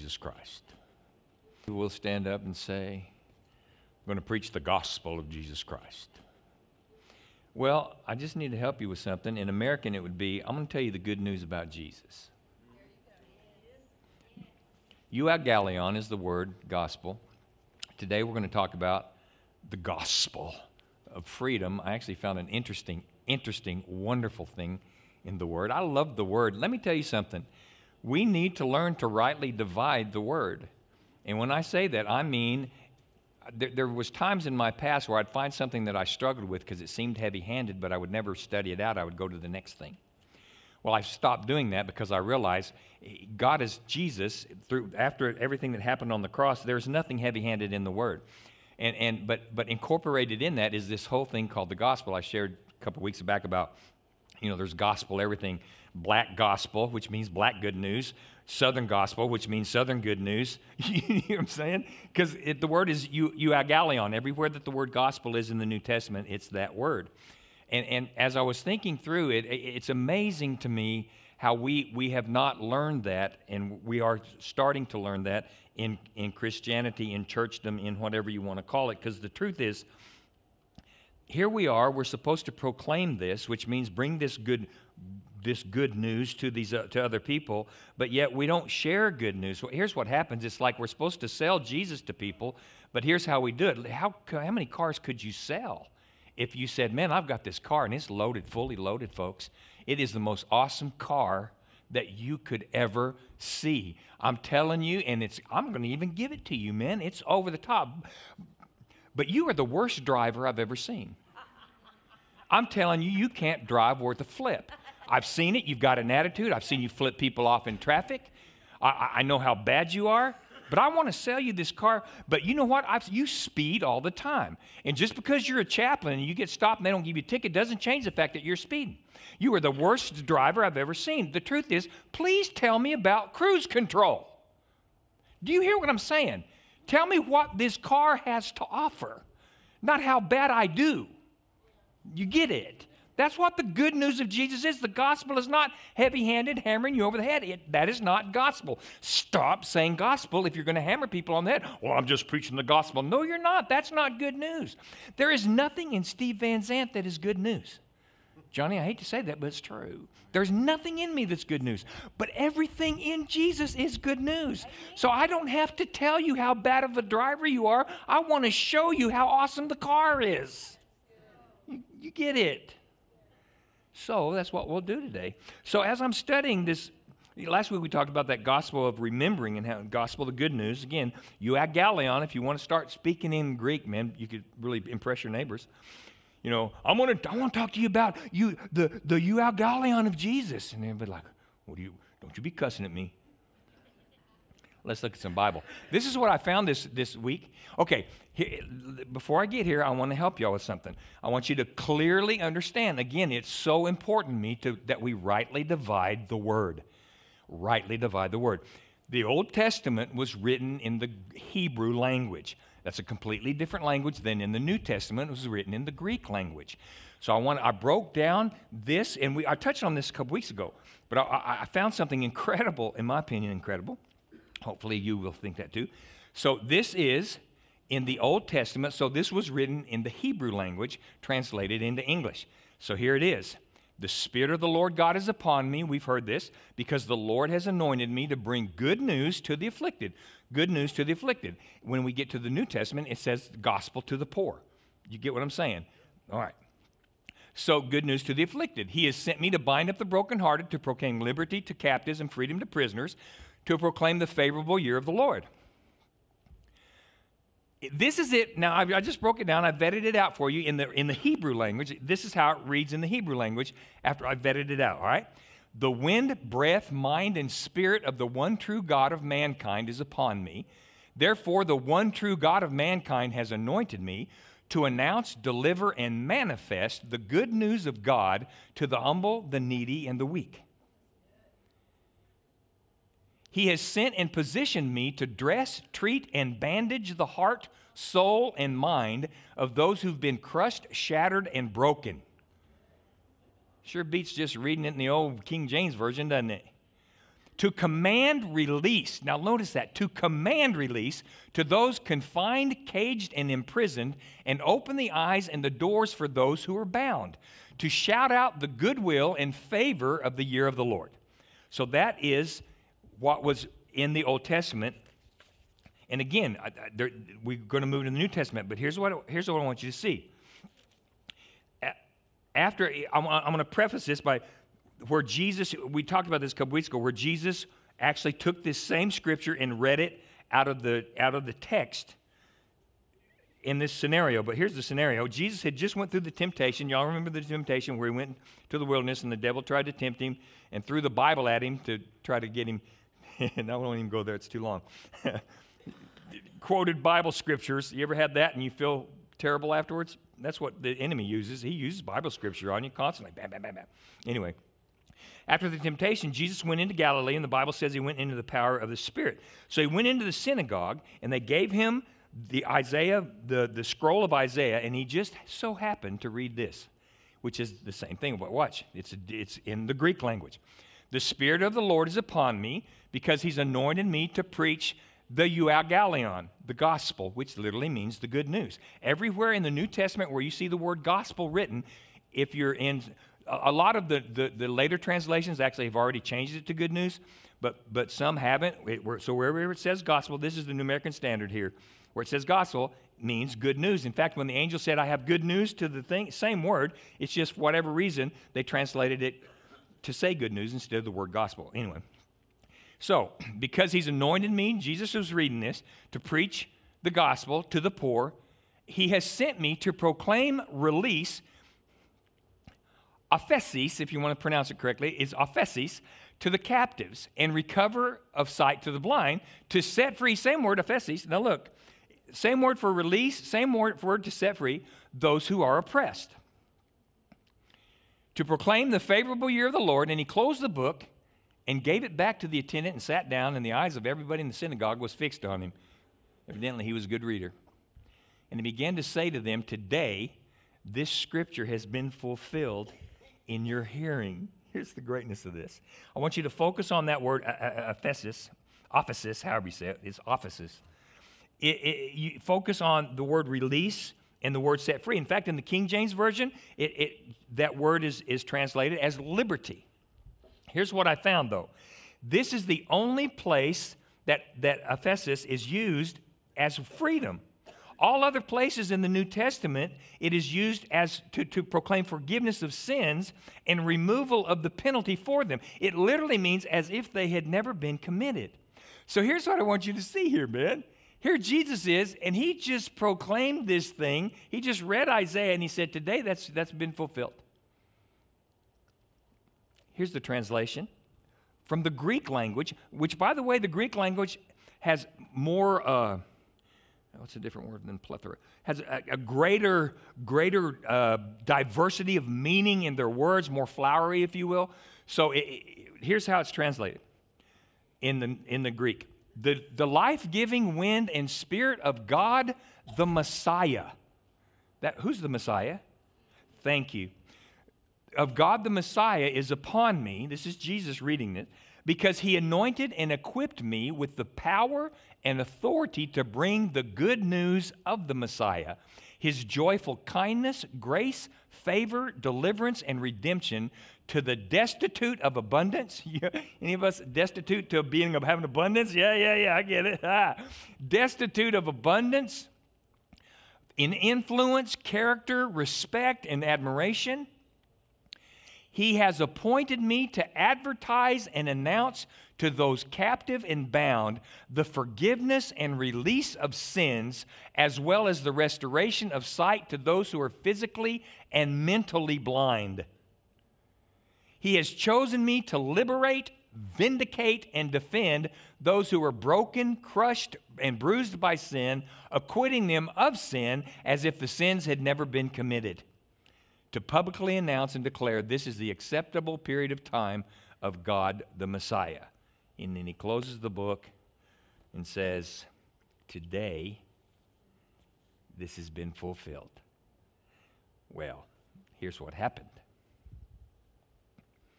Jesus Christ. We will stand up and say, I'm going to preach the gospel of Jesus Christ. Well, I just need to help you with something. In American, it would be, I'm going to tell you the good news about Jesus. Euangelion is the word gospel. Today we're going to talk about the gospel of freedom. I actually found an interesting, wonderful thing in the word. I love the word. Let me tell you something. We need to learn to rightly divide the word. And when I say that, I mean there was times in my past where I'd find something that I struggled with because it seemed heavy-handed, but I would never study it out. I would go to the next thing. Well, I stopped doing that because I realized God is Jesus. After everything that happened on the cross, there's nothing heavy-handed in the Word. But incorporated in that is this whole thing called the gospel. I shared a couple weeks back about, there's gospel, everything. Black gospel, which means black good news. Southern gospel, which means southern good news. You know what I'm saying? Because the word is euangelion. Everywhere that the word gospel is in the New Testament, it's that word. And as I was thinking through it, it's amazing to me how we have not learned that, and we are starting to learn that in Christianity, in churchdom, in whatever you want to call it. Because the truth is, here we are, we're supposed to proclaim this, which means bring this good news to to other people, but yet we don't share good news. Well, here's what happens. It's like we're supposed to sell Jesus to people, but here's how we do it. How many cars could you sell if you said, man, I've got this car, and it's loaded, fully loaded, folks. It is the most awesome car that you could ever see. I'm telling you, and I'm going to even give it to you, man. It's over the top. But you are the worst driver I've ever seen. I'm telling you, you can't drive worth a flip. I've seen it. You've got an attitude. I've seen you flip people off in traffic. I know how bad you are, but I want to sell you this car. But you know what? You speed all the time. And just because you're a chaplain and you get stopped and they don't give you a ticket doesn't change the fact that you're speeding. You are the worst driver I've ever seen. The truth is, please tell me about cruise control. Do you hear what I'm saying? Tell me what this car has to offer, not how bad I do. You get it? That's what the good news of Jesus is. The gospel is not heavy-handed, hammering you over the head. That is not gospel. Stop saying gospel if you're going to hammer people on the head. Well, I'm just preaching the gospel. No, you're not. That's not good news. There is nothing in Steve Van Zandt that is good news. Johnny, I hate to say that, but it's true. There's nothing in me that's good news. But everything in Jesus is good news. So I don't have to tell you how bad of a driver you are. I want to show you how awesome the car is. You get it? So that's what we'll do today. So as I'm studying this, last week we talked about that gospel of remembering and how gospel, the good news. Again, euangelion, if you want to start speaking in Greek, man, you could really impress your neighbors. I want to talk to you about the euangelion of Jesus. And they'll be like, don't you be cussing at me. Let's look at some Bible. This is what I found this week. Okay, before I get here, I want to help y'all with something. I want you to clearly understand. Again, it's so important to me that we rightly divide the word. Rightly divide the word. The Old Testament was written in the Hebrew language. That's a completely different language than in the New Testament. It was written in the Greek language. So I broke down this, and I touched on this a couple weeks ago, but I found something incredible, in my opinion, incredible. Hopefully you will think that too. So this is in the Old Testament. So this was written in the Hebrew language, translated into English. So here it is. The Spirit of the Lord God is upon me. We've heard this. Because the Lord has anointed me to bring good news to the afflicted. Good news to the afflicted. When we get to the New Testament, it says gospel to the poor. You get what I'm saying? All right. So good news to the afflicted. He has sent me to bind up the brokenhearted, to proclaim liberty to captives and freedom to prisoners, to proclaim the favorable year of the Lord. This is it. Now, I just broke it down. I vetted it out for you in the Hebrew language. This is how it reads in the Hebrew language after I vetted it out, all right? The wind, breath, mind, and spirit of the one true God of mankind is upon me. Therefore, the one true God of mankind has anointed me to announce, deliver, and manifest the good news of God to the humble, the needy, and the weak. He has sent and positioned me to dress, treat, and bandage the heart, soul, and mind of those who've been crushed, shattered, and broken. Sure beats just reading it in the old King James Version, doesn't it? to command release. Now notice that, to command release to those confined, caged, and imprisoned, and open the eyes and the doors for those who are bound, to shout out the goodwill and favor of the year of the Lord. So that is what was in the Old Testament. And again, we're going to move to the New Testament, but here's what I want you to see. I'm going to preface this by where Jesus, we talked about this a couple weeks ago, where Jesus actually took this same scripture and read it out of the text in this scenario. But here's the scenario. Jesus had just went through the temptation. Y'all remember the temptation where he went to the wilderness and the devil tried to tempt him and threw the Bible at him to try to get him. And I won't even go there. It's too long. Quoted Bible scriptures. You ever had that and you feel terrible afterwards? That's what the enemy uses. He uses Bible scripture on you constantly. Bam, bam, bam, bam. Anyway, after the temptation, Jesus went into Galilee, and the Bible says he went into the power of the Spirit. So he went into the synagogue, and they gave him the scroll of Isaiah, and he just so happened to read this, which is the same thing. But watch, it's in the Greek language. The Spirit of the Lord is upon me, because he's anointed me to preach the euangelion, the gospel, which literally means the good news. Everywhere in the New Testament where you see the word gospel written, if you're in a lot of the later translations actually have already changed it to good news, but some haven't. So wherever it says gospel, this is the New American Standard here, where it says gospel means good news. In fact, when the angel said, I have good news to the thing, same word, it's just for whatever reason, they translated it to say good news instead of the word gospel. Anyway, so because he's anointed me, Jesus was reading this, to preach the gospel to the poor, he has sent me to proclaim release, aphesis, if you want to pronounce it correctly, is aphesis, to the captives, and recover of sight to the blind, to set free, same word, aphesis. Now look, same word for release, same word to set free, those who are oppressed. To proclaim the favorable year of the Lord, and he closed the book and gave it back to the attendant and sat down, and the eyes of everybody in the synagogue was fixed on him. Evidently, he was a good reader. And he began to say to them, today, this scripture has been fulfilled in your hearing. Here's the greatness of this. I want you to focus on that word, aphesis, however you say it. It's aphesis. You focus on the word release and the word set free. In fact, in the King James Version, that word is translated as liberty. Here's what I found, though. This is the only place that aphesis is used as freedom. All other places in the New Testament, it is used as to proclaim forgiveness of sins and removal of the penalty for them. It literally means as if they had never been committed. So here's what I want you to see here, man. Here Jesus is, and he just proclaimed this thing. He just read Isaiah, and he said, today that's been fulfilled. Here's the translation from the Greek language, which, by the way, the Greek language has more... what's a different word than plethora? Has a greater diversity of meaning in their words, more flowery, if you will. So here's how it's translated in the Greek. The life-giving wind and spirit of God, the Messiah. Who's the Messiah? Thank you. Of God the Messiah is upon me. This is Jesus reading it. Because he anointed and equipped me with the power and authority to bring the good news of the Messiah, his joyful kindness, grace, favor, deliverance, and redemption to the destitute of abundance. Any of us destitute to having abundance? Yeah, I get it. Destitute of abundance in influence, character, respect, and admiration. He has appointed me to advertise and announce to those captive and bound the forgiveness and release of sins, as well as the restoration of sight to those who are physically and mentally blind. He has chosen me to liberate, vindicate, and defend those who are broken, crushed, and bruised by sin, acquitting them of sin as if the sins had never been committed, to publicly announce and declare this is the acceptable period of time of God the Messiah. And then he closes the book and says, today, this has been fulfilled. Well, here's what happened.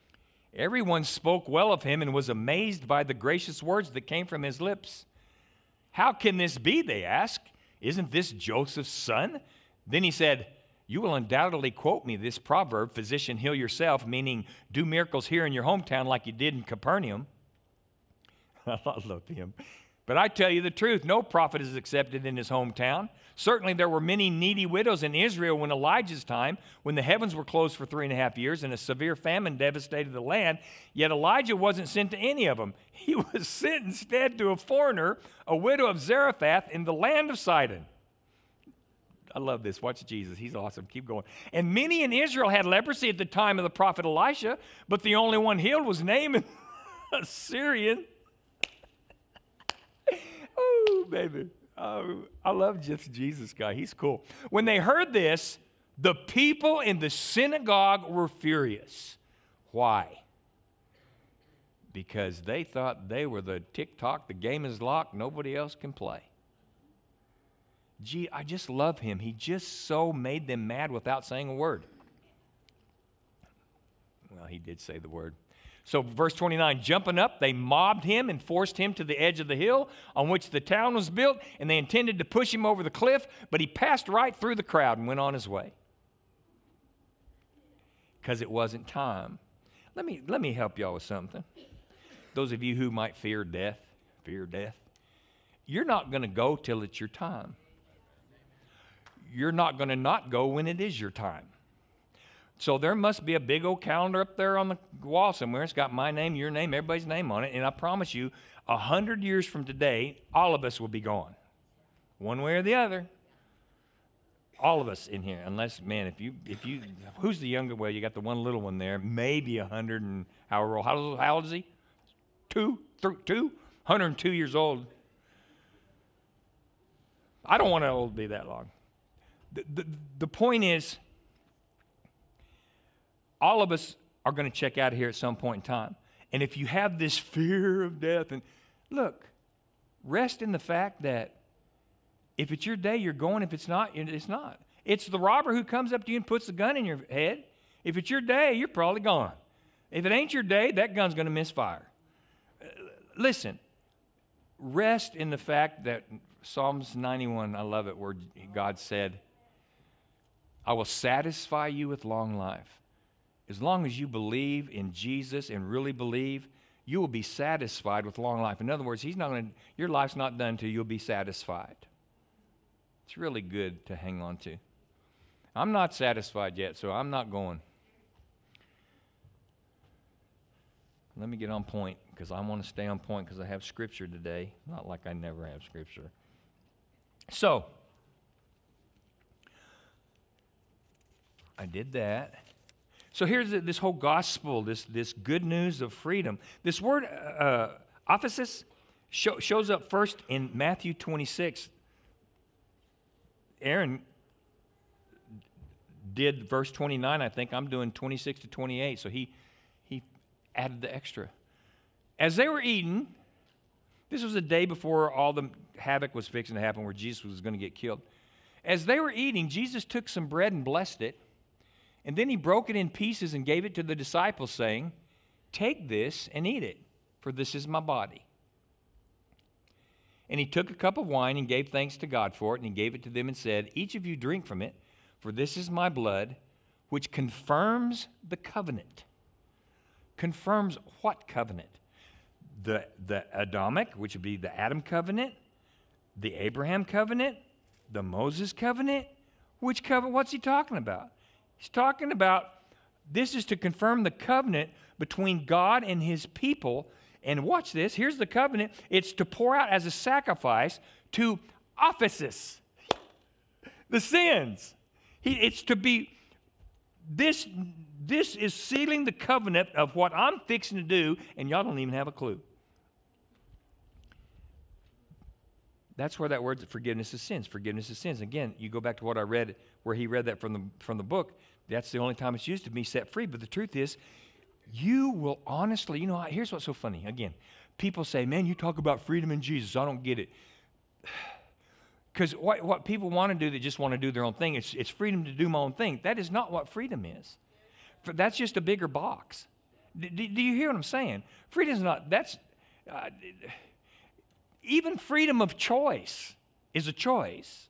Everyone spoke well of him and was amazed by the gracious words that came from his lips. How can this be, they asked. Isn't this Joseph's son? Then he said, you will undoubtedly quote me this proverb, physician, heal yourself, meaning do miracles here in your hometown like you did in Capernaum. I love him. But I tell you the truth, no prophet is accepted in his hometown. Certainly there were many needy widows in Israel when Elijah's time, when the heavens were closed for 3.5 years and a severe famine devastated the land. Yet Elijah wasn't sent to any of them. He was sent instead to a foreigner, a widow of Zarephath in the land of Sidon. I love this. Watch Jesus. He's awesome. Keep going. And many in Israel had leprosy at the time of the prophet Elisha, but the only one healed was Naaman, a Syrian. Oh, baby. Oh, I love just Jesus guy. He's cool. When they heard this, the people in the synagogue were furious. Why? Because they thought they were the tick-tock, the game is locked, nobody else can play. Gee, I just love him. He just so made them mad without saying a word. Well, he did say the word. So verse 29, jumping up, they mobbed him and forced him to the edge of the hill on which the town was built, and they intended to push him over the cliff, but he passed right through the crowd and went on his way. Because it wasn't time. Let me help y'all with something. Those of you who might fear death, you're not going to go till it's your time. You're not going to not go when it is your time. So there must be a big old calendar up there on the wall somewhere. It's got my name, your name, everybody's name on it. And I promise you, 100 years from today, all of us will be gone. One way or the other. All of us in here. Unless, man, if you, who's the younger? Well, you got the one little one there. Maybe 100 and however old. How old is he? 102 years old. I don't want to be that long. The point is, all of us are going to check out of here at some point in time. And if you have this fear of death, and look, rest in the fact that if it's your day, you're going. If it's not, it's not. It's the robber who comes up to you and puts the gun in your head. If it's your day, you're probably gone. If it ain't your day, that gun's going to misfire. Listen, rest in the fact that Psalms 91, I love it, where God said, I will satisfy you with long life. As long as you believe in Jesus and really believe, you will be satisfied with long life. In other words, your life's not done until you'll be satisfied. It's really good to hang on to. I'm not satisfied yet, so I'm not going. Let me get on point, because I want to stay on point because I have Scripture today. Not like I never have Scripture. So, I did that. So here's this whole gospel, this good news of freedom. This word, aphesis, shows up first in Matthew 26. Aaron did verse 29, I think. I'm doing 26 to 28, so he added the extra. As they were eating, this was a day before all the havoc was fixing to happen where Jesus was going to get killed. As they were eating, Jesus took some bread and blessed it. And then he broke it in pieces and gave it to the disciples, saying, take this and eat it, for this is my body. And he took a cup of wine and gave thanks to God for it, and he gave it to them and said, each of you drink from it, for this is my blood, which confirms the covenant. Confirms what covenant? The Adamic, which would be the Adam covenant, the Abraham covenant, the Moses covenant. Which covenant? What's he talking about? He's talking about this is to confirm the covenant between God and his people. And watch this. Here's the covenant. It's to pour out as a sacrifice to aphesis, the sins. It's to be, this is sealing the covenant of what I'm fixing to do, and y'all don't even have a clue. That's where that word forgiveness of sins. Forgiveness of sins. Again, you go back to what I read, where he read that from the book. That's the only time it's used to be set free. But the truth is, you will honestly, here's what's so funny. Again, people say, man, you talk about freedom in Jesus. I don't get it. Because what people want to do, they just want to do their own thing. It's freedom to do my own thing. That is not what freedom is. That's just a bigger box. Do you hear what I'm saying? Freedom is not, even freedom of choice is a choice.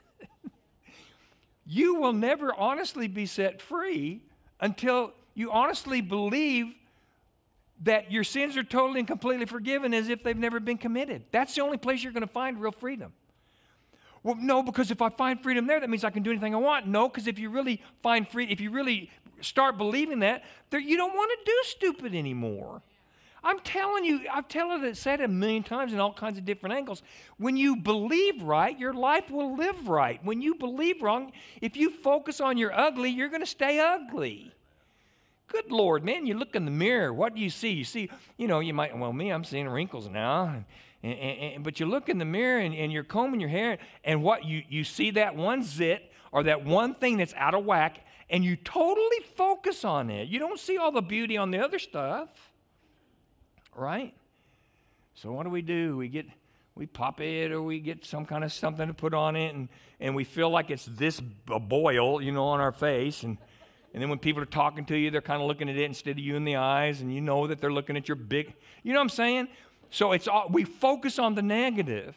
You will never honestly be set free until you honestly believe that your sins are totally and completely forgiven as if they've never been committed. That's the only place you're going to find real freedom. Well, no, because if I find freedom there, that means I can do anything I want. No, because if you really find freedom, if you really start believing that, you don't want to do stupid anymore. I'm telling you, said it a million times in all kinds of different angles. When you believe right, your life will live right. When you believe wrong, if you focus on your ugly, you're going to stay ugly. Good Lord, man, you look in the mirror. What do you see? You see, I'm seeing wrinkles now. But you look in the mirror and you're combing your hair, and what you see that one zit or that one thing that's out of whack, and you totally focus on it. You don't see all the beauty on the other stuff. Right? So what do? We pop it, or we get some kind of something to put on it, and we feel like it's this boil, on our face, and then when people are talking to you, they're kind of looking at it instead of you in the eyes, and you know that they're looking at your big, you know what I'm saying? So we focus on the negative.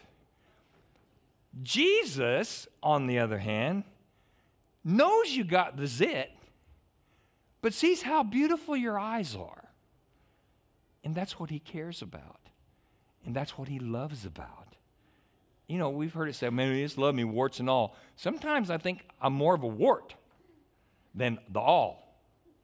Jesus, on the other hand, knows you got the zit, but sees how beautiful your eyes are. And that's what he cares about. And that's what he loves about. We've heard it said, man, he just love me, warts and all. Sometimes I think I'm more of a wart than the all.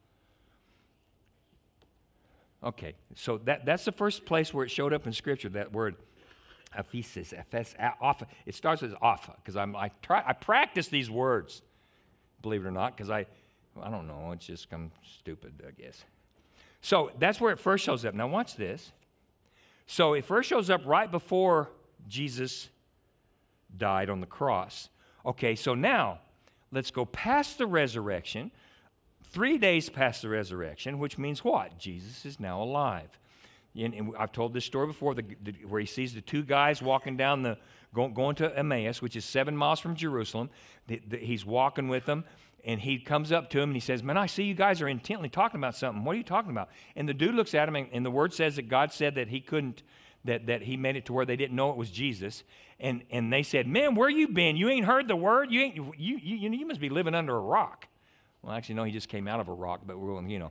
Okay, so that's the first place where it showed up in Scripture, that word aphesis, it starts with apha, because I practice these words, believe it or not, because I don't know, it's just I'm stupid, I guess. So that's where it first shows up. Now watch this. So it first shows up right before Jesus died on the cross. Okay, so now let's go past the resurrection. 3 days past the resurrection, which means what? Jesus is now alive. And I've told this story before, where he sees the two guys walking down going to Emmaus, which is 7 miles from Jerusalem. He's walking with them. And he comes up to him and he says, man, I see you guys are intently talking about something. What are you talking about? And the dude looks at him, and the word says that God said that he couldn't, that he made it to where they didn't know it was Jesus. And they said, man, where you been? You ain't heard the word? You must be living under a rock. Well, actually, no, he just came out of a rock, but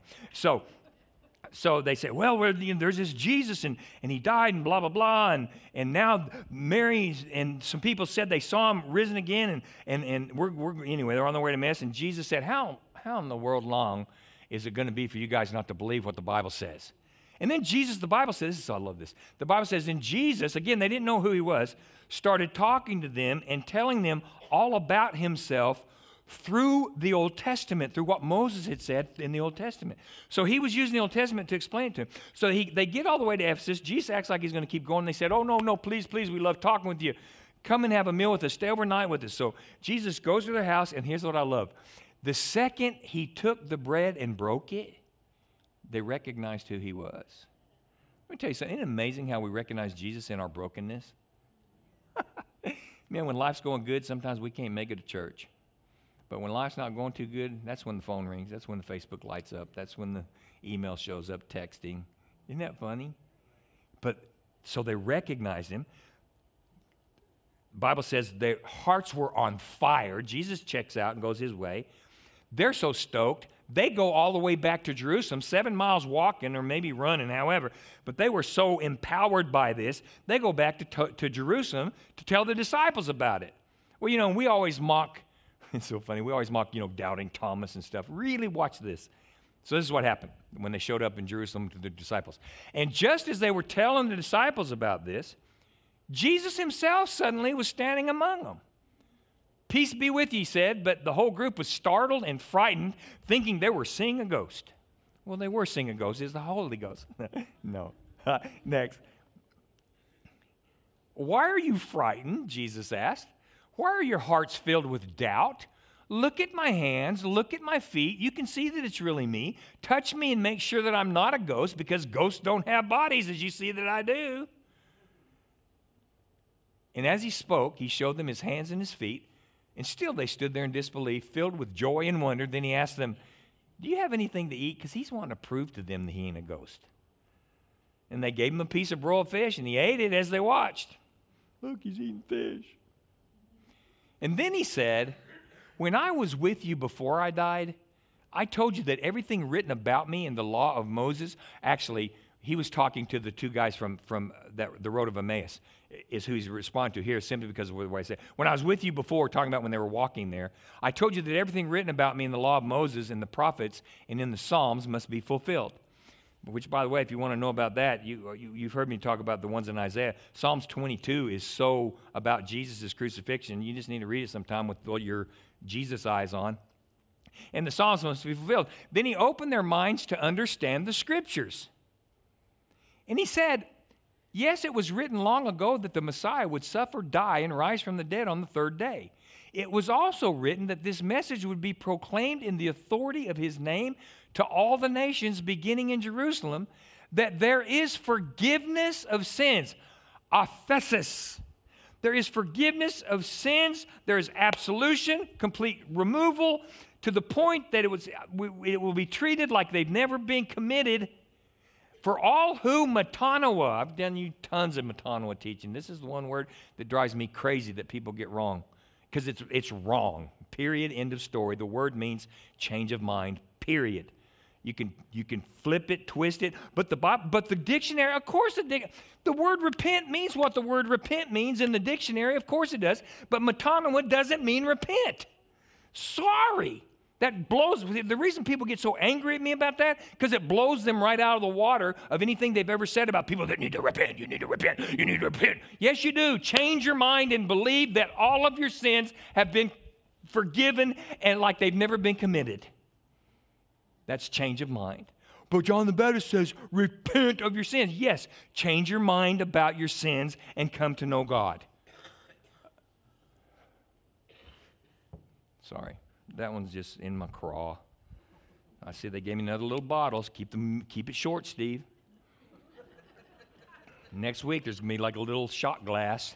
So they say, well, there's this Jesus, and he died, and blah, blah, blah, and now Mary and some people said they saw him risen again, and anyway, they're on their way to Emmaus, and Jesus said, how in the world long is it going to be for you guys not to believe what the Bible says? And then Jesus, the Bible says, I love this, the Bible says, and Jesus, again, they didn't know who he was, started talking to them and telling them all about himself through the Old Testament, through what Moses had said in the Old Testament. So he was using the Old Testament to explain it to him. So they get all the way to Ephesus. Jesus acts like he's going to keep going. They said, oh, no, please, we love talking with you. Come and have a meal with us. Stay overnight with us. So Jesus goes to their house, and here's what I love. The second he took the bread and broke it, they recognized who he was. Let me tell you something. Isn't it amazing how we recognize Jesus in our brokenness? Man, when life's going good, sometimes we can't make it to church. But when life's not going too good, that's when the phone rings. That's when the Facebook lights up. That's when the email shows up, texting. Isn't that funny? But so they recognized him. The Bible says their hearts were on fire. Jesus checks out and goes his way. They're so stoked. They go all the way back to Jerusalem, 7 miles walking or maybe running, however. But they were so empowered by this, they go back to Jerusalem to tell the disciples about it. Well, we always mock. It's so funny. We always mock, doubting Thomas and stuff. Really watch this. So this is what happened when they showed up in Jerusalem to the disciples. And just as they were telling the disciples about this, Jesus himself suddenly was standing among them. Peace be with you, he said, but the whole group was startled and frightened, thinking they were seeing a ghost. Well, they were seeing a ghost. It's the Holy Ghost. No. Next. Why are you frightened? Jesus asked. Why are your hearts filled with doubt? Look at my hands, look at my feet. You can see that it's really me. Touch me and make sure that I'm not a ghost, because ghosts don't have bodies, as you see that I do. And as he spoke, he showed them his hands and his feet, and still they stood there in disbelief, filled with joy and wonder. Then he asked them, do you have anything to eat? Because he's wanting to prove to them that he ain't a ghost. And they gave him a piece of broiled fish, and he ate it as they watched. Look, he's eating fish. And then he said, when I was with you before I died, I told you that everything written about me in the law of Moses, actually, he was talking to the two guys from the road of Emmaus, is who he's responding to here simply because of what I said. When I was with you before, talking about when they were walking there, I told you that everything written about me in the law of Moses and the prophets and in the Psalms must be fulfilled. Which, by the way, if you want to know about that, you've heard me talk about the ones in Isaiah. Psalms 22 is so about Jesus' crucifixion. You just need to read it sometime with your Jesus eyes on. And the Psalms must be fulfilled. Then he opened their minds to understand the Scriptures. And he said, yes, it was written long ago that the Messiah would suffer, die, and rise from the dead on the third day. It was also written that this message would be proclaimed in the authority of his name to all the nations, beginning in Jerusalem, that there is forgiveness of sins. Aphesis. There is forgiveness of sins. There is absolution, complete removal, to the point that it will be treated like they've never been committed. For all who metanoia, I've done you tons of metanoia teaching. This is the one word that drives me crazy that people get wrong. Because it's wrong. Period. End of story. The word means change of mind. Period. You can flip it, twist it, but the dictionary, of course, the word repent means what the word repent means in the dictionary. Of course it does. But metanoia doesn't mean repent. Sorry. That blows. The reason people get so angry at me about that, because it blows them right out of the water of anything they've ever said about people that need to repent. You need to repent. You need to repent. Yes, you do. Change your mind and believe that all of your sins have been forgiven and like they've never been committed. That's change of mind. But John the Baptist says, repent of your sins. Yes, change your mind about your sins and come to know God. Sorry. That one's just in my craw. I see they gave me another little bottles. Keep it short, Steve. Next week, there's going to be like a little shot glass.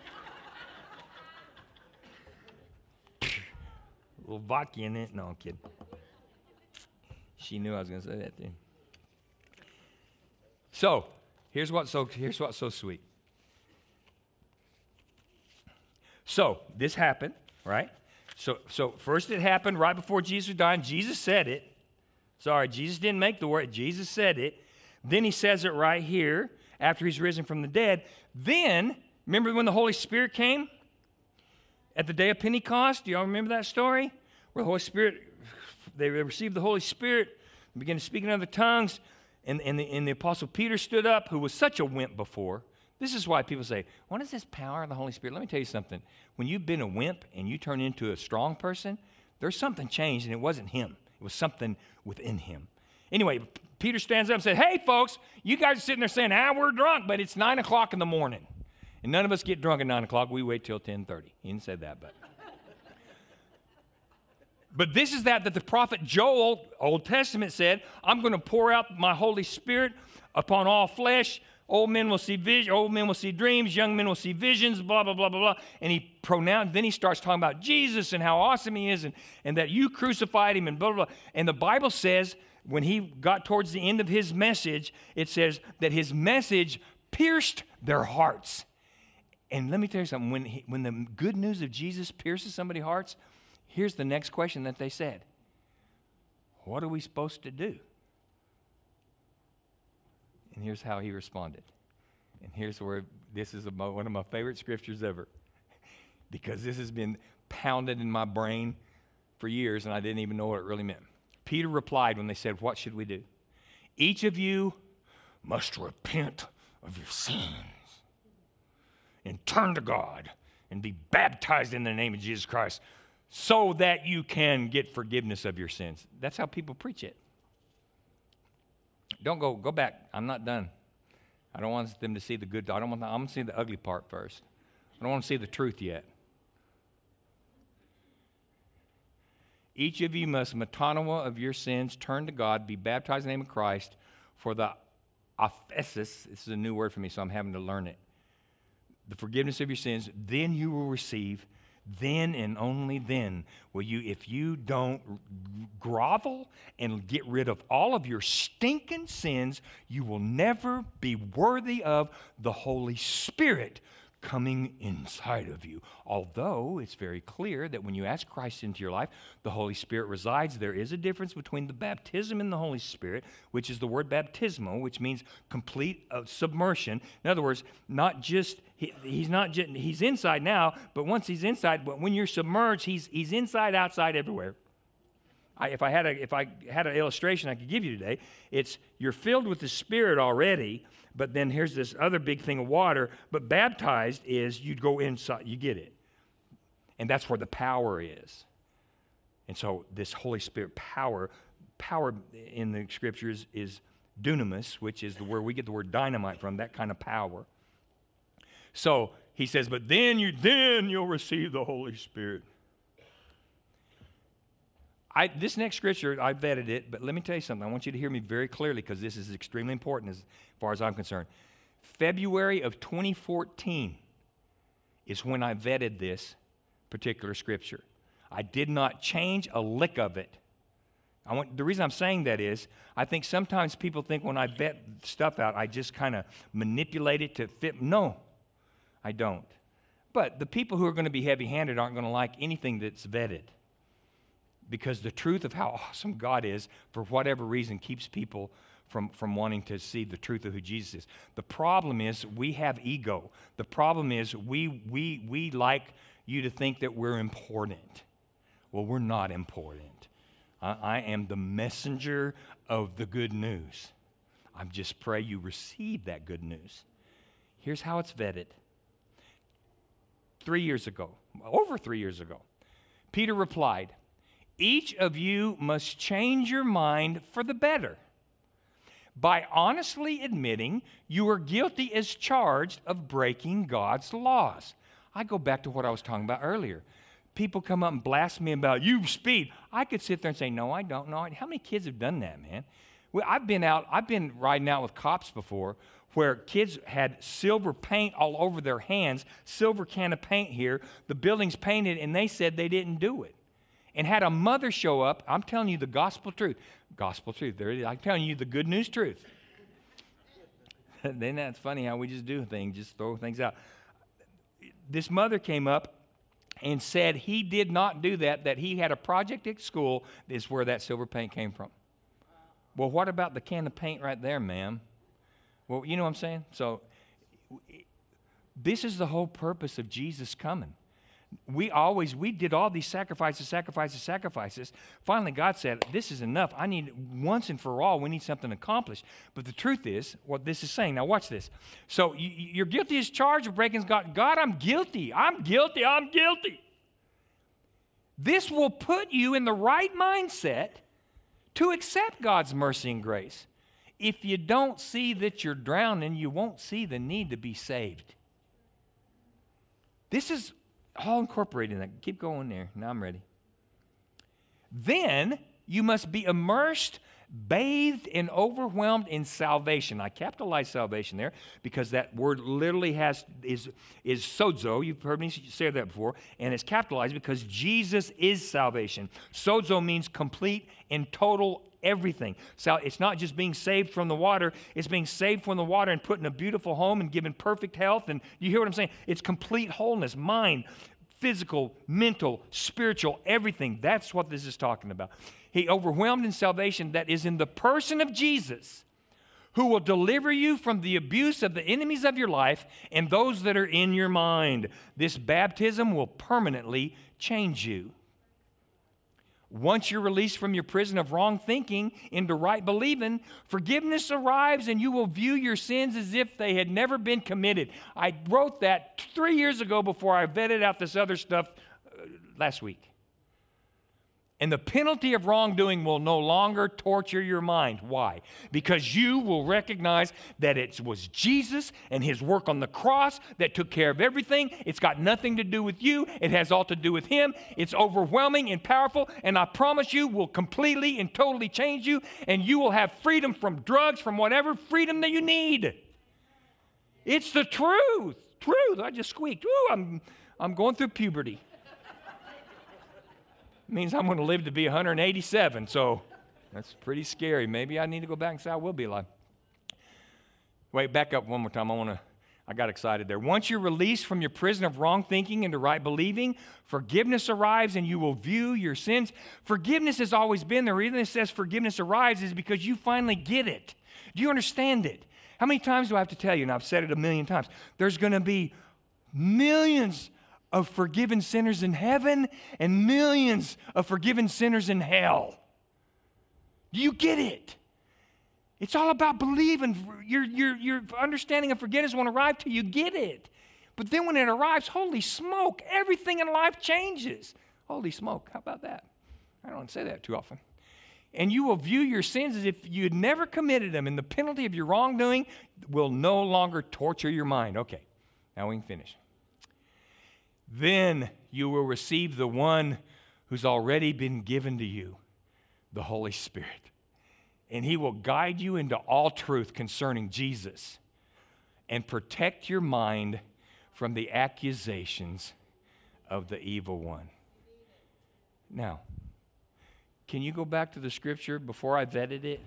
A little vodka in it. No, I'm kidding. She knew I was going to say that then. So, here's what's so sweet. So, this happened, right? So first it happened right before Jesus died. Jesus said it. Sorry, Jesus didn't make the word. Jesus said it. Then he says it right here after he's risen from the dead. Then, remember when the Holy Spirit came at the day of Pentecost? Do y'all remember that story? Where the Holy Spirit, they received the Holy Spirit and began to speak in other tongues. And the Apostle Peter stood up, who was such a wimp before. This is why people say, what is this power of the Holy Spirit? Let me tell you something. When you've been a wimp and you turn into a strong person, there's something changed, and it wasn't him. It was something within him. Anyway, Peter stands up and said, hey, folks, you guys are sitting there saying, we're drunk, but it's 9 o'clock in the morning. And none of us get drunk at 9 o'clock. We wait till 10:30. He didn't say that, but. But this is that the prophet Joel, Old Testament, said, I'm going to pour out my Holy Spirit upon all flesh. Old men will see vision, old men will see dreams, young men will see visions, blah, blah, blah, blah, blah. And then he starts talking about Jesus and how awesome he is and that you crucified him and blah, blah, blah. And the Bible says when he got towards the end of his message, it says that his message pierced their hearts. And let me tell you something. When the good news of Jesus pierces somebody's hearts, here's the next question that they said. What are we supposed to do? And here's how he responded. And here's where this is one of my favorite scriptures ever. Because this has been pounded in my brain for years, and I didn't even know what it really meant. Peter replied when they said, what should we do? Each of you must repent of your sins and turn to God and be baptized in the name of Jesus Christ so that you can get forgiveness of your sins. That's how people preach it. Don't go back. I'm not done. I don't want them to see the good. I'm going to see the ugly part first. I don't want to see the truth yet. Each of you must metanoia of your sins, turn to God, be baptized in the name of Christ for the aphesis. This is a new word for me, so I'm having to learn it. The forgiveness of your sins. Then you will receive then and only then will you, if you don't grovel and get rid of all of your stinking sins, you will never be worthy of the Holy Spirit coming inside of you. Although it's very clear that when you ask Christ into your life, the Holy Spirit resides. There is a difference between the baptism in the Holy Spirit, which is the word baptismo, which means complete submersion. In other words, not just he's inside now, but once he's inside, but when you're submerged, he's inside, outside, everywhere. If I had an illustration I could give you today, it's you're filled with the Spirit already, but then here's this other big thing of water, but baptized is you go inside, you get it. And that's where the power is. And so this Holy Spirit power in the Scriptures is dunamis, which is where we get the word dynamite from, that kind of power. So he says, but then you'll receive the Holy Spirit. This next scripture, I vetted it, but let me tell you something. I want you to hear me very clearly because this is extremely important as far as I'm concerned. February of 2014 is when I vetted this particular scripture. I did not change a lick of it. The reason I'm saying that is I think sometimes people think when I vet stuff out, I just kind of manipulate it to fit. No, I don't. But the people who are going to be heavy-handed aren't going to like anything that's vetted. Because the truth of how awesome God is, for whatever reason, keeps people from wanting to see the truth of who Jesus is. The problem is we have ego. The problem is we like you to think that we're important. Well, we're not important. I am the messenger of the good news. I just pray you receive that good news. Here's how it's vetted. Over 3 years ago, Peter replied, each of you must change your mind for the better by honestly admitting you are guilty as charged of breaking God's laws. I go back to what I was talking about earlier. People come up and blast me about, you speed. I could sit there and say, no, I don't know. How many kids have done that, man? Well, I've been riding out with cops before where kids had silver paint all over their hands, silver can of paint here, the building's painted, and they said they didn't do it. And had a mother show up, I'm telling you the gospel truth. Gospel truth, there it is. I'm telling you the good news truth. Then that's funny how we just do things, just throw things out. This mother came up and said he did not do that he had a project at school, is where that silver paint came from. Well, what about the can of paint right there, ma'am? Well, you know what I'm saying? So this is the whole purpose of Jesus coming. We did all these sacrifices. Finally, God said, this is enough. I need, once and for all, we need something accomplished. But the truth is, what this is saying, now watch this. So you're guilty as charged of breaking God. God, I'm guilty. This will put you in the right mindset to accept God's mercy and grace. If you don't see that you're drowning, you won't see the need to be saved. This is all incorporated in that. Keep going there. Now I'm ready. Then you must be immersed, bathed, and overwhelmed in salvation. I capitalize salvation there because that word literally is sozo. You've heard me say that before. And it's capitalized because Jesus is salvation. Sozo means complete and total everything. So it's not just being saved from the water. It's being saved from the water and put in a beautiful home and given perfect health. And you hear what I'm saying? It's complete wholeness, mind, physical, mental, spiritual, everything. That's what this is talking about. He overwhelmed in salvation that is in the person of Jesus, who will deliver you from the abuse of the enemies of your life and those that are in your mind. This baptism will permanently change you. Once you're released from your prison of wrong thinking into right believing, forgiveness arrives and you will view your sins as if they had never been committed. I wrote that 3 years ago before I vetted out this other stuff last week. And the penalty of wrongdoing will no longer torture your mind. Why? Because you will recognize that it was Jesus and his work on the cross that took care of everything. It's got nothing to do with you. It has all to do with him. It's overwhelming and powerful, and I promise you will completely and totally change you, and you will have freedom from drugs, from whatever freedom that you need. It's the truth. I just squeaked. Ooh, I'm going through puberty. means I'm going to live to be 187, so that's pretty scary. Maybe I need to go back and say I will be alive. Wait, back up one more time. I got excited there. Once you're released from your prison of wrong thinking into right believing, forgiveness arrives and you will view your sins. Forgiveness has always been there. The reason it says forgiveness arrives is because you finally get it. Do you understand it? How many times do I have to tell you, and I've said it a million times, there's going to be millions of forgiven sinners in heaven and millions of forgiven sinners in hell. Do you get it? It's all about believing. Your understanding of forgiveness won't arrive till you get it. But then when it arrives, holy smoke, everything in life changes. Holy smoke, how about that? I don't say that too often. And you will view your sins as if you had never committed them, and the penalty of your wrongdoing will no longer torture your mind. Okay, now we can finish. Then you will receive the one who's already been given to you, the Holy Spirit. And he will guide you into all truth concerning Jesus and protect your mind from the accusations of the evil one. Now, can you go back to the scripture before I vetted it?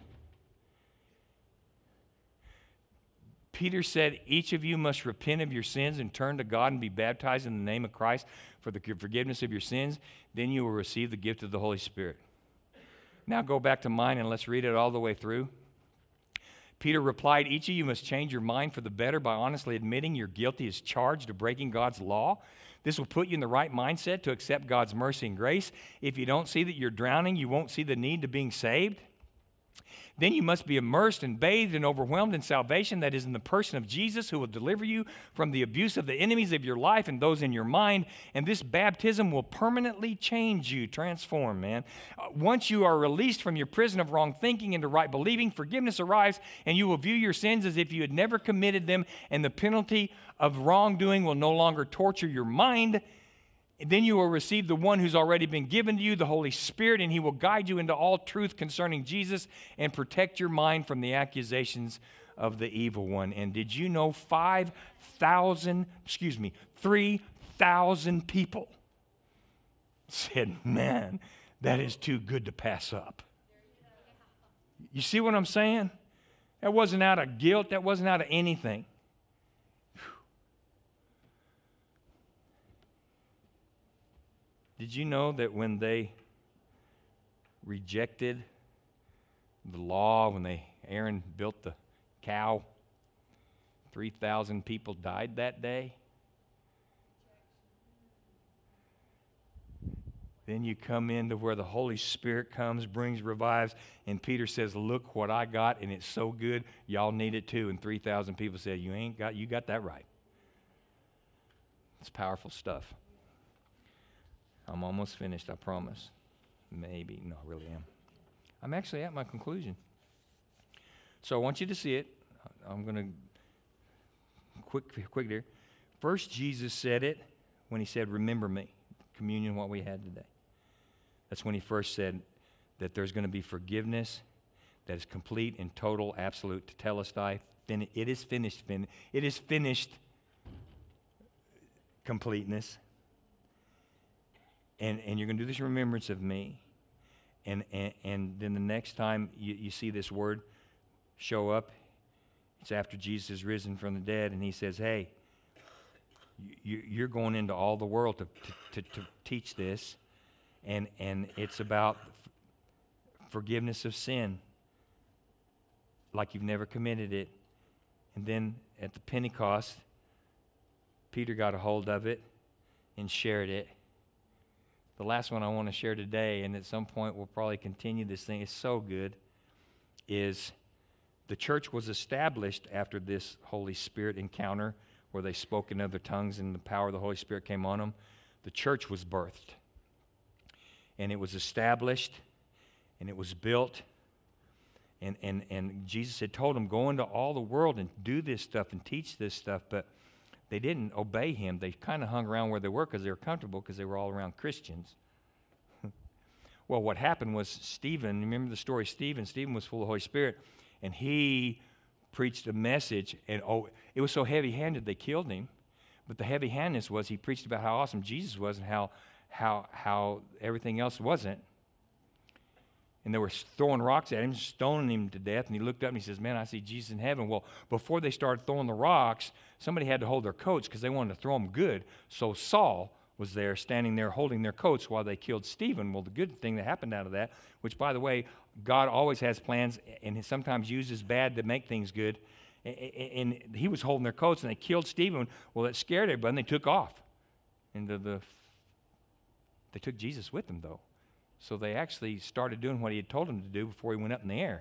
Peter said, each of you must repent of your sins and turn to God and be baptized in the name of Christ for the forgiveness of your sins. Then you will receive the gift of the Holy Spirit. Now go back to mine and let's read it all the way through. Peter replied, each of you must change your mind for the better by honestly admitting you're guilty as charged of breaking God's law. This will put you in the right mindset to accept God's mercy and grace. If you don't see that you're drowning, you won't see the need to being saved. Then you must be immersed and bathed and overwhelmed in salvation that is in the person of Jesus, who will deliver you from the abuse of the enemies of your life and those in your mind. And this baptism will permanently change you, transform, man. Once you are released from your prison of wrong thinking into right believing, forgiveness arrives and you will view your sins as if you had never committed them, and the penalty of wrongdoing will no longer torture your mind. Then you will receive the one who's already been given to you, the Holy Spirit, and he will guide you into all truth concerning Jesus and protect your mind from the accusations of the evil one. And did you know 3,000 people said, man, that is too good to pass up. You see what I'm saying? That wasn't out of guilt. That wasn't out of anything. Did you know that when they rejected the law, when Aaron built the cow, 3,000 people died that day? Then you come into where the Holy Spirit comes, brings, revives, and Peter says, look what I got, and it's so good, y'all need it too. And 3,000 people said, you got that right. It's powerful stuff. I'm almost finished, I promise. Maybe. No, I really am. I'm actually at my conclusion. So I want you to see it. I'm going to quick there. First, Jesus said it when he said, remember me. Communion, what we had today. That's when he first said that there's going to be forgiveness that is complete and total, absolute, tetelestai. It is finished. It is finished completeness. And you're going to do this in remembrance of me. And then the next time you see this word show up, it's after Jesus is risen from the dead, and he says, hey, you're going into all the world to teach this, and it's about forgiveness of sin like you've never committed it. And then at the Pentecost, Peter got a hold of it and shared it. The last one I want to share today, and at some point we'll probably continue this thing, it's so good, is the church was established after this Holy Spirit encounter where they spoke in other tongues and the power of the Holy Spirit came on them. The church was birthed. And it was established, and it was built, and Jesus had told them, go into all the world and do this stuff and teach this stuff, but they didn't obey him. They kind of hung around where they were because they were comfortable because they were all around Christians. Well, what happened was Stephen, remember the story of Stephen? Stephen was full of the Holy Spirit, and he preached a message, and it was so heavy-handed they killed him. But the heavy-handedness was he preached about how awesome Jesus was and how everything else wasn't. And they were throwing rocks at him, stoning him to death. And he looked up and he says, man, I see Jesus in heaven. Well, before they started throwing the rocks, somebody had to hold their coats because they wanted to throw them good. So Saul was there, standing there, holding their coats while they killed Stephen. Well, the good thing that happened out of that, which, by the way, God always has plans and he sometimes uses bad to make things good. And he was holding their coats and they killed Stephen. Well, it scared everybody and they took off. And they took Jesus with them, though. So they actually started doing what he had told them to do before he went up in the air.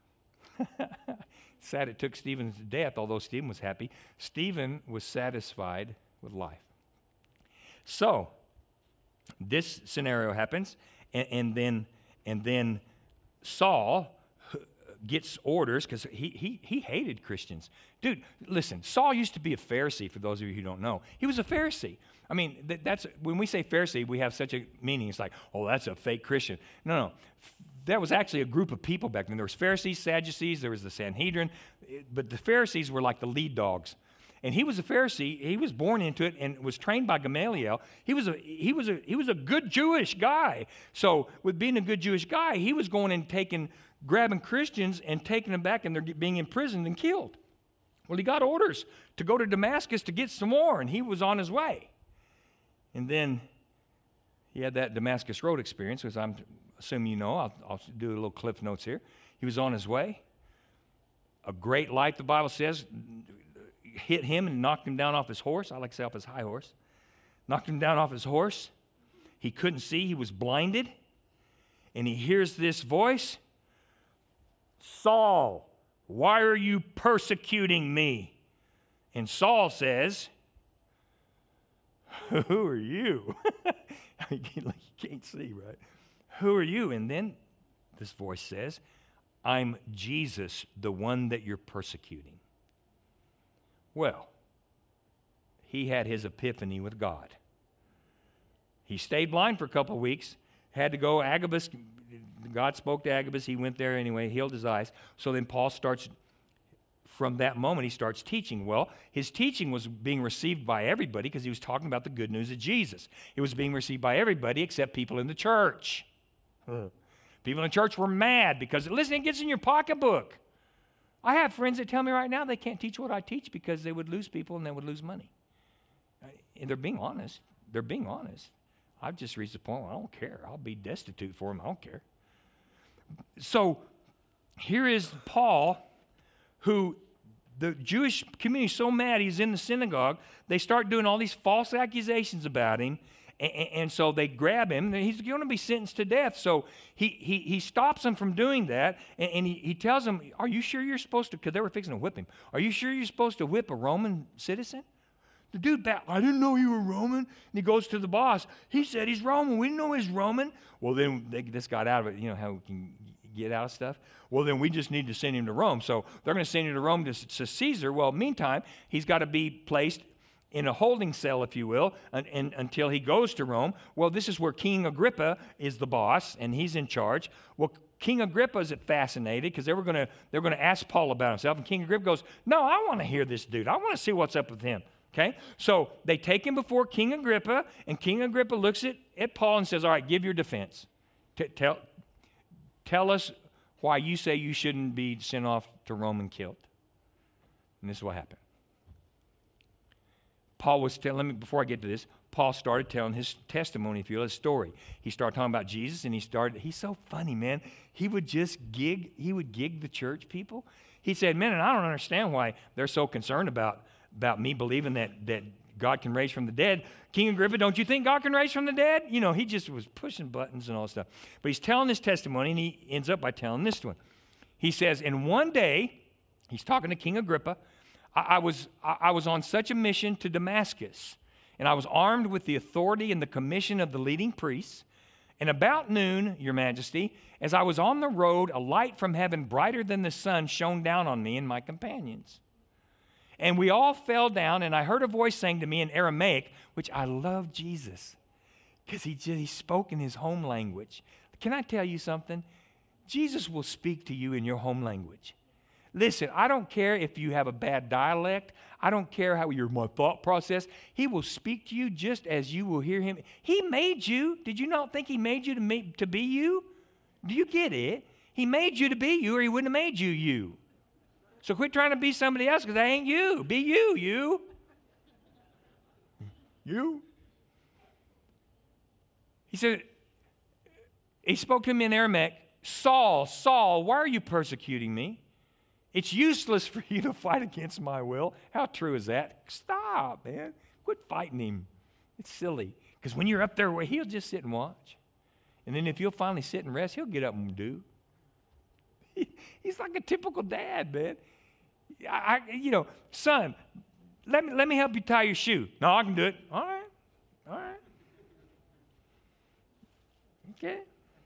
Sad it took Stephen's death, although Stephen was happy. Stephen was satisfied with life. So this scenario happens, and then Saul gets orders because he hated Christians. Dude, listen, Saul used to be a Pharisee, for those of you who don't know. He was a Pharisee. I mean, that's when we say Pharisee, we have such a meaning. It's like, oh, that's a fake Christian. No. That was actually a group of people back then. There was Pharisees, Sadducees, there was the Sanhedrin, but the Pharisees were like the lead dogs. And he was a Pharisee. He was born into it and was trained by Gamaliel. He was a good Jewish guy. So with being a good Jewish guy, he was going and grabbing Christians and taking them back, and they're being imprisoned and killed. Well, he got orders to go to Damascus to get some more, and he was on his way. And then he had that Damascus Road experience, which I'm assuming you know. I'll do a little cliff notes here. He was on his way. A great light, the Bible says, hit him and knocked him down off his horse. I like to say off his high horse. Knocked him down off his horse. He couldn't see. He was blinded. And he hears this voice, Saul, why are you persecuting me? And Saul says, who are you? You can't see, right? Who are you? And then this voice says, I'm Jesus, the one that you're persecuting. Well, he had his epiphany with God. He stayed blind for a couple of weeks, had to go. Agabus, God spoke to Agabus. He went there anyway, healed his eyes. So then Paul starts, from that moment, he starts teaching. Well, his teaching was being received by everybody because he was talking about the good news of Jesus. It was being received by everybody except people in the church. People in the church were mad because, listen, it gets in your pocketbook. I have friends that tell me right now they can't teach what I teach because they would lose people and they would lose money. And they're being honest. They're being honest. I've just reached the point where I don't care. I'll be destitute for them. I don't care. So here is Paul, who the Jewish community is so mad he's in the synagogue, they start doing all these false accusations about him. And so they grab him. He's going to be sentenced to death. So he stops them from doing that. And he tells them, are you sure you're supposed to, because they were fixing to whip him, are you sure you're supposed to whip a Roman citizen? The dude back, I didn't know you were Roman. And he goes to the boss. He said he's Roman. We didn't know he's Roman. Well, then this got out of it. You know how we can get out of stuff? Well, then we just need to send him to Rome. So they're going to send him to Rome to Caesar. Well, meantime, he's got to be placed in a holding cell, if you will, until he goes to Rome. Well, this is where King Agrippa is the boss, and he's in charge. Well, King Agrippa is fascinated because they're going to ask Paul about himself, and King Agrippa goes, no, I want to hear this dude. I want to see what's up with him. Okay? So they take him before King Agrippa, and King Agrippa looks at Paul and says, all right, give your defense. Tell us why you say you shouldn't be sent off to Rome and killed. And this is what happened. Paul was telling me, before I get to this, Paul started telling his testimony, if you will, his story. He started talking about Jesus, and he's so funny, man. He would gig the church people. He said, man, and I don't understand why they're so concerned about me believing that God can raise from the dead. King Agrippa, don't you think God can raise from the dead? You know, he just was pushing buttons and all that stuff. But he's telling this testimony, and he ends up by telling this one. He says, in one day, he's talking to King Agrippa, I was on such a mission to Damascus, and I was armed with the authority and the commission of the leading priests. And about noon, Your Majesty, as I was on the road, a light from heaven brighter than the sun shone down on me and my companions. And we all fell down, and I heard a voice saying to me in Aramaic, which I love Jesus, because he spoke in his home language. Can I tell you something? Jesus will speak to you in your home language. Listen, I don't care if you have a bad dialect. I don't care how your thought process. He will speak to you just as you will hear him. He made you. Did you not think he made you to be you? Do you get it? He made you to be you, or he wouldn't have made you you. So quit trying to be somebody else, because that ain't you. Be you, you. You. He said, he spoke to him in Aramaic, Saul, Saul, why are you persecuting me? It's useless for you to fight against my will. How true is that? Stop, man. Quit fighting him. It's silly. Because when you're up there, he'll just sit and watch. And then if you'll finally sit and rest, he'll get up and do. He's like a typical dad, man. Son, let me help you tie your shoe. No, I can do it. All right. Okay.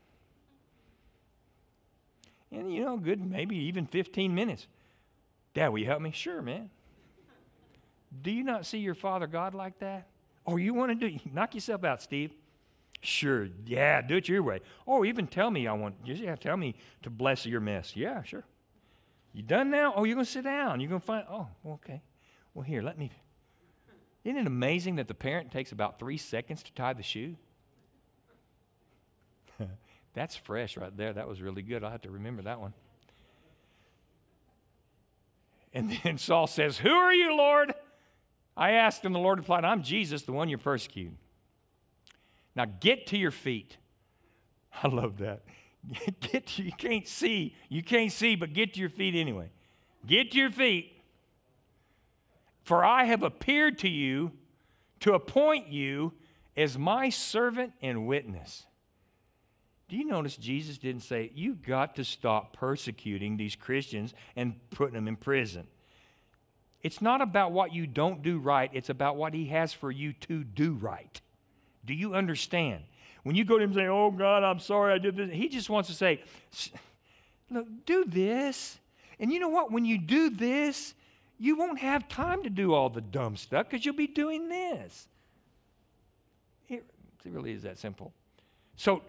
And good, maybe even 15 minutes. Dad, will you help me? Sure, man. Do you not see your Father God like that? Oh, you want to do it? Knock yourself out, Steve. Sure, yeah, do it your way. Oh, even tell me tell me to bless your mess. Yeah, sure. You done now? Oh, you're going to sit down. You're going to find, okay. Well, here, isn't it amazing that the parent takes about 3 seconds to tie the shoe? That's fresh right there. That was really good. I'll have to remember that one. And then Saul says, who are you, Lord? I asked, and the Lord replied, I'm Jesus, the one you're persecuting. Now get to your feet. I love that. You can't see, but get to your feet anyway. Get to your feet. For I have appeared to you to appoint you as my servant and witness. Do you notice Jesus didn't say, you've got to stop persecuting these Christians and putting them in prison? It's not about what you don't do right. It's about what he has for you to do right. Do you understand? When you go to him and say, oh, God, I'm sorry I did this, he just wants to say, look, do this. And you know what? When you do this, you won't have time to do all the dumb stuff because you'll be doing this. It really is that simple. So,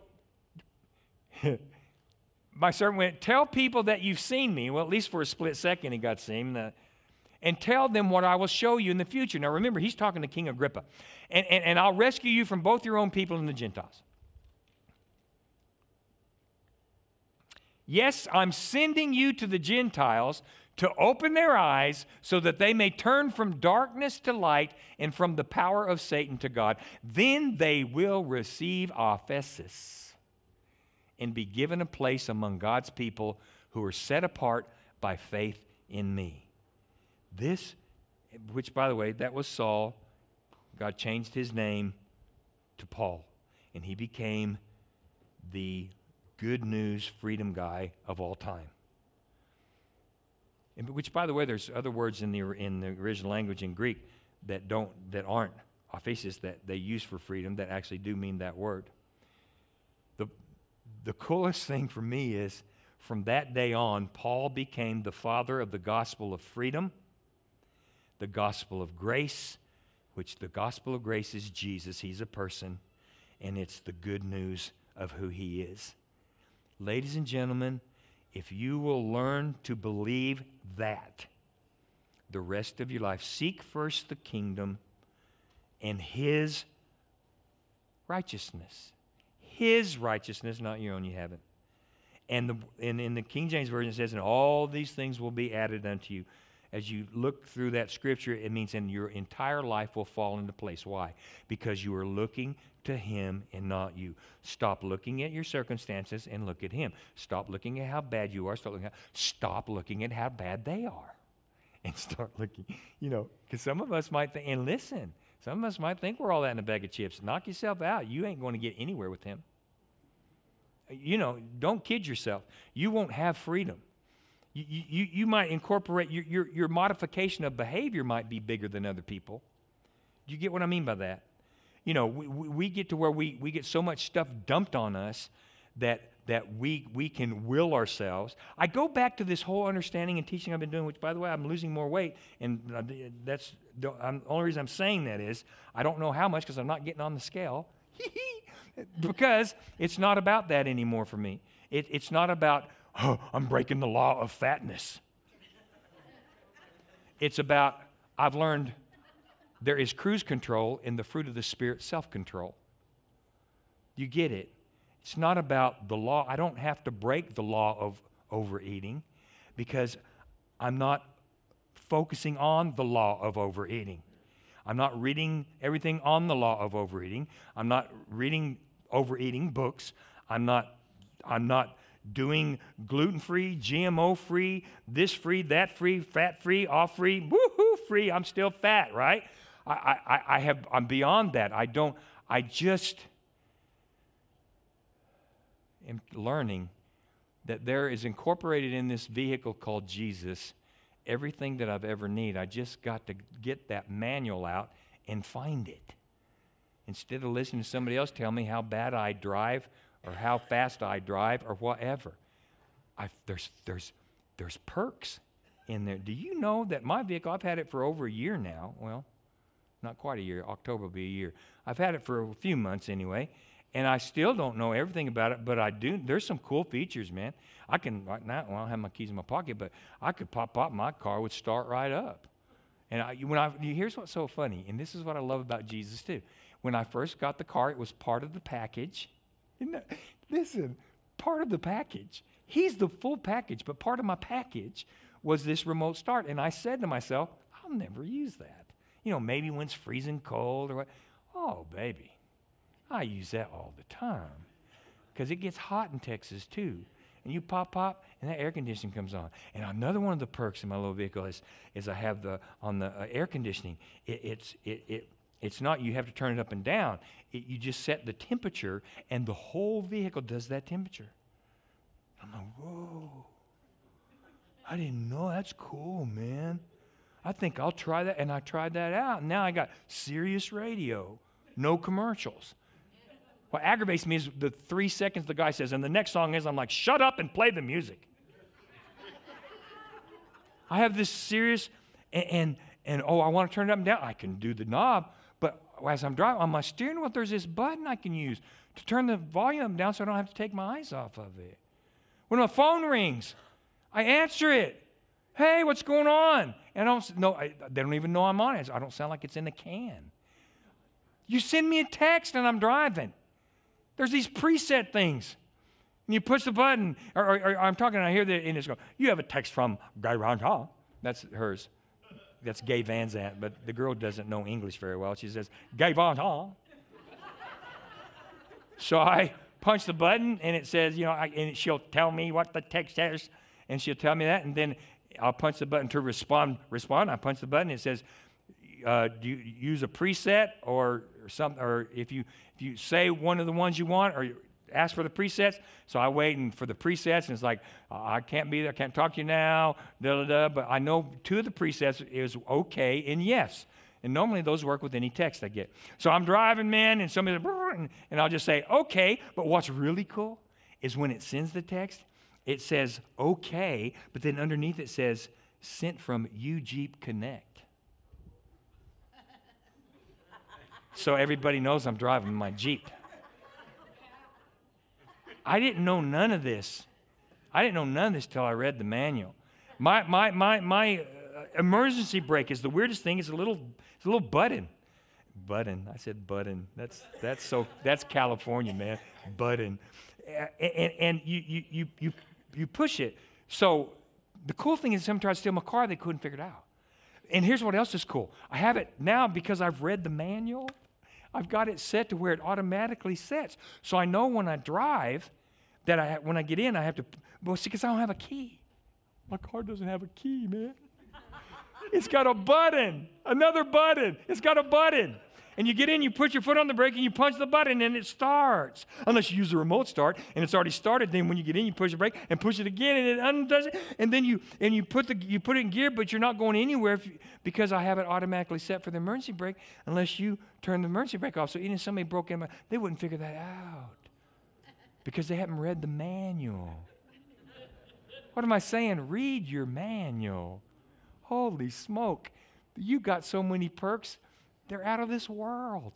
my servant went, tell people that you've seen me. Well, at least for a split second he got seen. And tell them what I will show you in the future. Now remember, he's talking to King Agrippa. And I'll rescue you from both your own people and the Gentiles. Yes, I'm sending you to the Gentiles to open their eyes so that they may turn from darkness to light and from the power of Satan to God. Then they will receive aphesis and be given a place among God's people who are set apart by faith in me. This, which by the way, that was Saul. God changed his name to Paul, and he became the good news freedom guy of all time. And, which, by the way, there's other words in the original language in Greek that aren't aphesis that they use for freedom that actually do mean that word. The coolest thing for me is from that day on, Paul became the father of the gospel of freedom, the gospel of grace, which the gospel of grace is Jesus. He's a person, and it's the good news of who he is. Ladies and gentlemen, if you will learn to believe that the rest of your life, seek first the kingdom and his righteousness. His righteousness, not your own, you haven't. And in the King James Version it says, and all these things will be added unto you. As you look through that scripture, it means in your entire life will fall into place. Why? Because you are looking to him and not you. Stop looking at your circumstances and look at him. Stop looking at how bad you are. Stop looking at how bad they are. And start looking, because some of us might think, and listen, some of us might think we're all that in a bag of chips. Knock yourself out. You ain't going to get anywhere with him. Don't kid yourself. You won't have freedom. You might incorporate, your modification of behavior might be bigger than other people. Do you get what I mean by that? We get to where we get so much stuff dumped on us that we can will ourselves. I go back to this whole understanding and teaching I've been doing, which, by the way, I'm losing more weight, and that's the only reason I'm saying that is I don't know how much because I'm not getting on the scale. Because it's not about that anymore for me. It's not about, I'm breaking the law of fatness. It's about, I've learned there is cruise control in the fruit of the Spirit, self-control. You get it? It's not about the law. I don't have to break the law of overeating because I'm not focusing on the law of overeating. I'm not reading everything on the law of overeating. I'm not reading overeating books. I'm not doing gluten-free, GMO-free, this free, that free, fat-free, off-free, woo-hoo free. I'm still fat, right? I'm beyond that. I just am learning that there is incorporated in this vehicle called Jesus everything that I've ever need. I just got to get that manual out and find it. Instead of listening to somebody else tell me how bad I drive or how fast I drive or whatever. There's perks in there. Do you know that my vehicle, I've had it for over a year now. Well, not quite a year. October will be a year. I've had it for a few months anyway, and I still don't know everything about it, but I do. There's some cool features, man. I can, right now, well, I don't have my keys in my pocket, but I could pop my car would start right up. And here's what's so funny, and this is what I love about Jesus too. When I first got the car, it was part of the package. Listen, part of the package. He's the full package, but part of my package was this remote start. And I said to myself, I'll never use that. You know, maybe when it's freezing cold or what. Oh, baby, I use that all the time because it gets hot in Texas too. And you pop, and that air conditioning comes on. And another one of the perks in my little vehicle is I have on the air conditioning. It's not you have to turn it up and down. You just set the temperature, and the whole vehicle does that temperature. I'm like, whoa! I didn't know. That's cool, man. I think I'll try that, and I tried that out. And now I got Sirius radio, no commercials. What aggravates me is the 3 seconds the guy says, and the next song is, I'm like, shut up and play the music. I have this Sirius, and I want to turn it up and down. I can do the knob, but as I'm driving on my steering wheel, there's this button I can use to turn the volume down so I don't have to take my eyes off of it. When my phone rings, I answer it. Hey, what's going on? And they don't even know I'm on it. I don't sound like it's in the can. You send me a text and I'm driving. There's these preset things. And you push the button, or I'm talking, and I hear that, and it's going, you have a text from Guy Ron. That's hers. That's Gay Van Zant, but the girl doesn't know English very well. She says, Gay Van. So I punch the button, and it says, and she'll tell me what the text says, and she'll tell me that, and then I'll punch the button to respond. I punch the button, it says, do you use a preset or something, or if you say one of the ones you want, or ask for the presets. So I wait for the presets, and it's like, I can't be there, I can't talk to you now, but I know 2 of the presets is okay and yes. And normally those work with any text I get. So I'm driving, man, and somebody's like, and I'll just say, okay. But what's really cool is when it sends the text, it says, okay, but then underneath it says, sent from UJeep Connect. So everybody knows I'm driving my Jeep. I didn't know none of this. Till I read the manual. My emergency brake is the weirdest thing. It's a little button. Button. I said button. That's California, man. Button. And you push it. So the cool thing is, someone tried to steal my car, they couldn't figure it out. And here's what else is cool. I have it now because I've read the manual. I've got it set to where it automatically sets. So I know when I drive that when I get in, I have to, because I don't have a key. My car doesn't have a key, man. It's got a button, another button. It's got a button. And you get in, you put your foot on the brake, and you punch the button, and it starts. Unless you use the remote start, and it's already started. Then when you get in, you push the brake and push it again, and it undoes it. And then you put it in gear, but you're not going anywhere because I have it automatically set for the emergency brake. Unless you turn the emergency brake off. So even if somebody broke in, they wouldn't figure that out because they haven't read the manual. What am I saying? Read your manual. Holy smoke! You got so many perks. They're out of this world.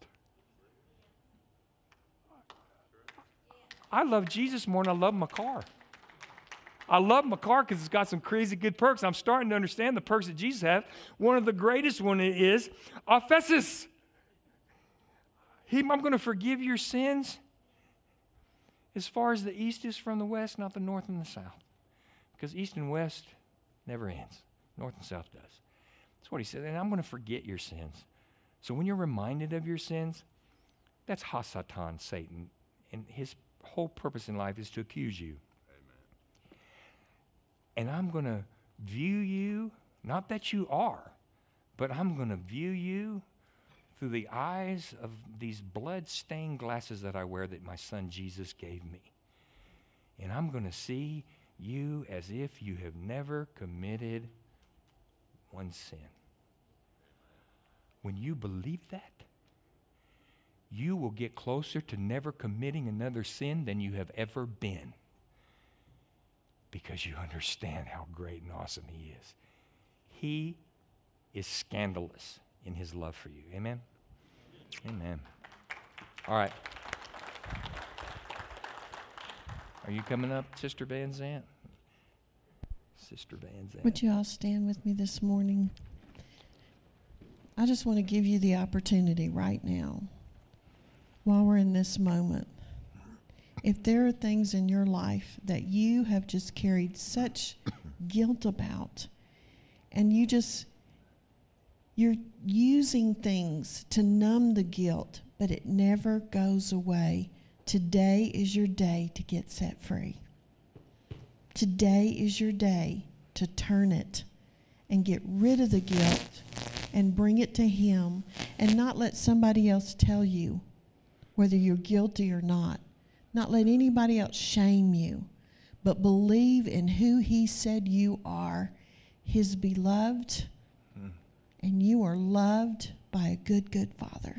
I love Jesus more than I love my car. I love my car because it's got some crazy good perks. I'm starting to understand the perks that Jesus has. One of the greatest one is aphesis. I'm going to forgive your sins as far as the east is from the west, not the north and the south. Because east and west never ends. North and south does. That's what he said. And I'm going to forget your sins. So when you're reminded of your sins, that's Hasatan, Satan. And his whole purpose in life is to accuse you. Amen. And I'm going to view you, not that you are, but I'm going to view you through the eyes of these blood-stained glasses that I wear that my son Jesus gave me. And I'm going to see you as if you have never committed one sin. When you believe that, you will get closer to never committing another sin than you have ever been. Because you understand how great and awesome he is. He is scandalous in his love for you. Amen? Amen. All right. Are you coming up, Sister Van Zant? Sister Van Zant. Would you all stand with me this morning? I just want to give you the opportunity right now, while we're in this moment. If there are things in your life that you have just carried such guilt about, and you're using things to numb the guilt, but it never goes away. Today is your day to get set free. Today is your day to turn it and get rid of the guilt and bring it to him and not let somebody else tell you whether you're guilty or not. Not let anybody else shame you, but believe in who he said you are, his beloved, and you are loved by a good, good Father.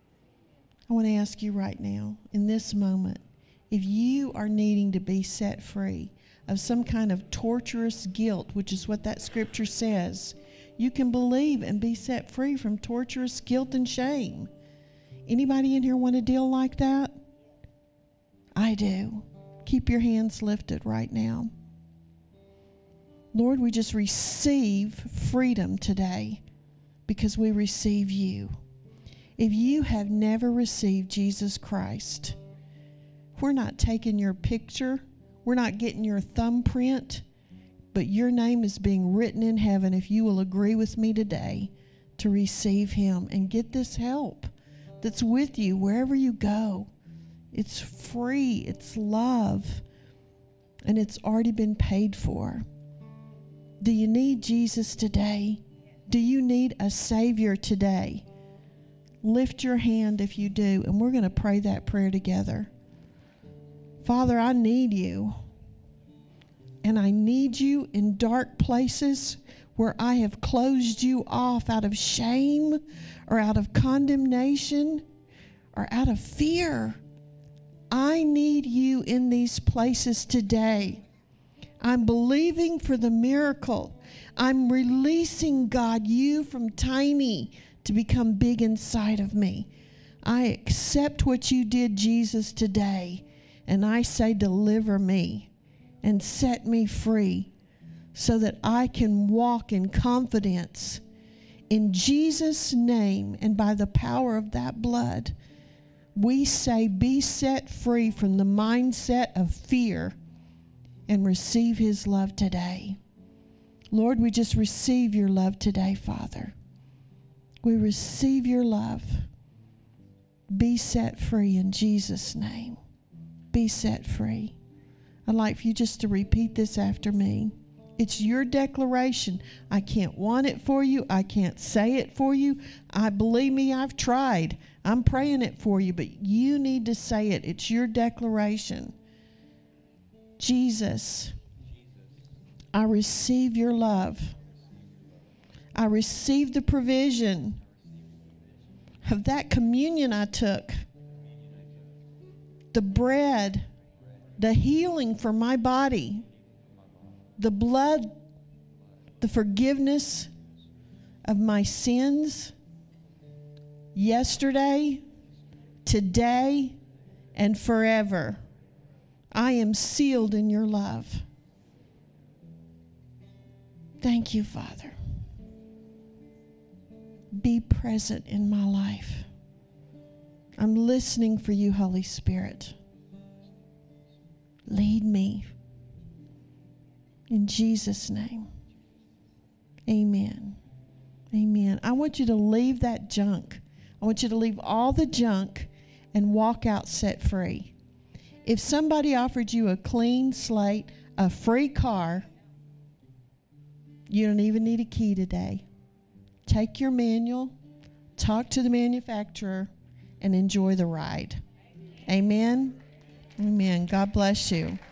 I want to ask you right now, in this moment, if you are needing to be set free of some kind of torturous guilt, which is what that scripture says, you can believe and be set free from torturous guilt and shame. Anybody in here want a deal like that? I do. Keep your hands lifted right now. Lord, we just receive freedom today because we receive you. If you have never received Jesus Christ, we're not taking your picture. We're not getting your thumbprint, but your name is being written in heaven if you will agree with me today to receive him and get this help that's with you wherever you go. It's free, it's love, and it's already been paid for. Do you need Jesus today? Do you need a Savior today? Lift your hand if you do, and we're going to pray that prayer together. Father, I need you. And I need you in dark places where I have closed you off out of shame or out of condemnation or out of fear. I need you in these places today. I'm believing for the miracle. I'm releasing, God, you from tiny to become big inside of me. I accept what you did, Jesus, today. And I say, deliver me and set me free so that I can walk in confidence. In Jesus' name and by the power of that blood, we say, be set free from the mindset of fear and receive his love today. Lord, we just receive your love today, Father. We receive your love. Be set free in Jesus' name. Be set free. I'd like for you just to repeat this after me. It's your declaration. I can't want it for you. I can't say it for you. Believe me, I've tried. I'm praying it for you, but you need to say it. It's your declaration. Jesus, I receive your love. I receive the provision of that communion I took. The bread, the healing for my body, the blood, the forgiveness of my sins yesterday, today, and forever. I am sealed in your love. Thank you, Father. Be present in my life. I'm listening for you, Holy Spirit. Lead me. In Jesus' name. Amen. Amen. I want you to leave that junk. I want you to leave all the junk and walk out set free. If somebody offered you a clean slate, a free car, you don't even need a key today. Take your manual, talk to the manufacturer, and enjoy the ride. Amen. Amen. God bless you.